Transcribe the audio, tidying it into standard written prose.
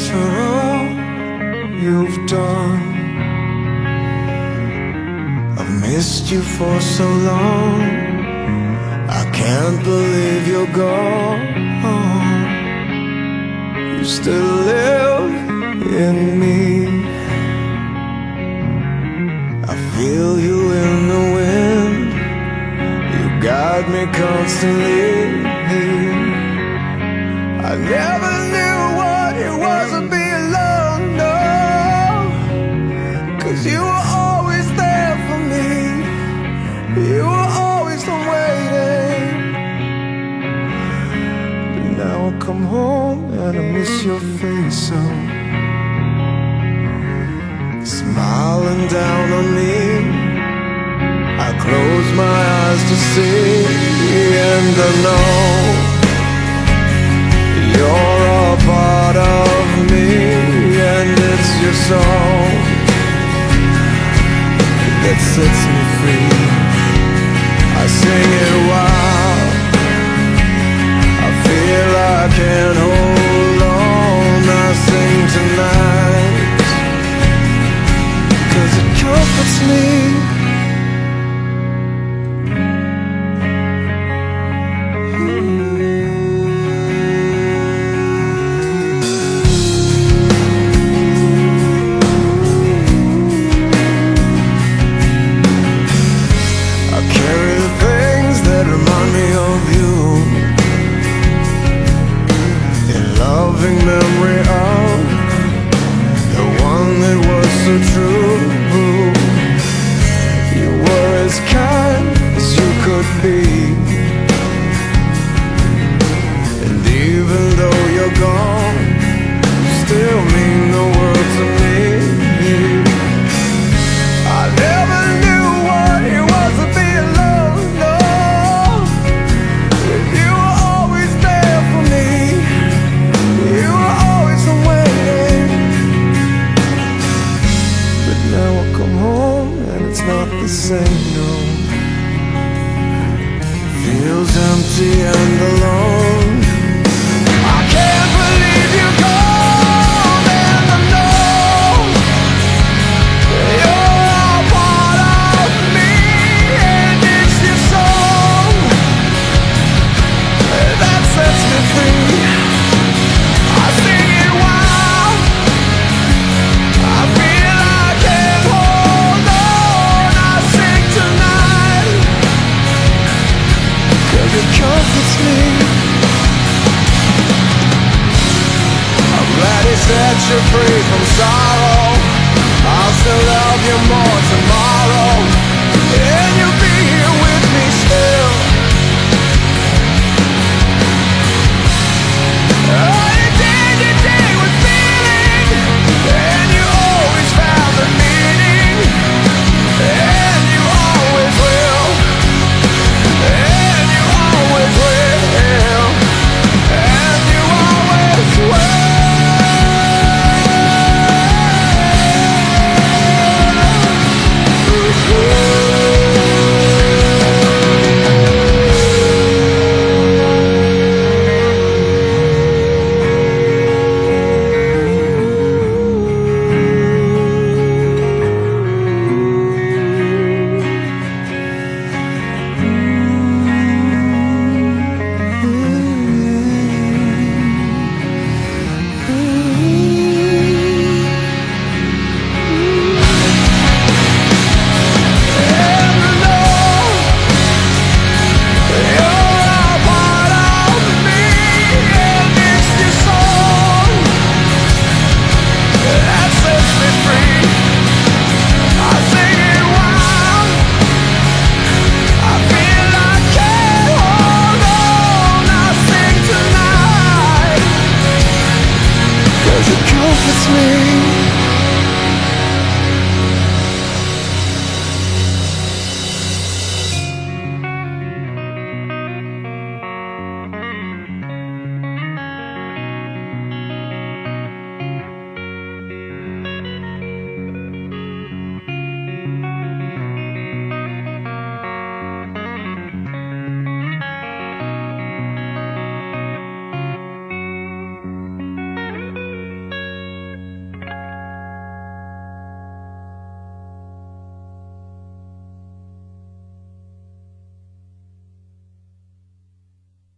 for all you've done. I've missed you for so long, I can't believe you're gone. You still live in me, I feel you in the wind, you guide me constantly. I never knew what it was to be alone, no, 'cause you were always there for me, you were always waiting. But now I come home and I miss your face so, smiling down on me. I close my eyes to see, and I know you're a part of me, and it's your song that sets me free. I sing it while I feel I can't hold on. I sing tonight 'cause it comforts me. Memory of the one that was so true. You were as kind as you could be, and even though you're gone, you still mean the world to me. I never knew what it was to be alone, no, but you were always there for me. You were always waiting. But now I come home and it's not the same, no. Feels empty and alone. I can't believe you're gone, and I know you're a part of me, and it's your song that sets me free. It comforts me. I'm glad he set you free from sorrow. I'll still love you more tomorrow, and you'll be here with me still. Oh, you did with feeling, and you always found the meaning, and you always will. And you always will, and you always will. It comforts me.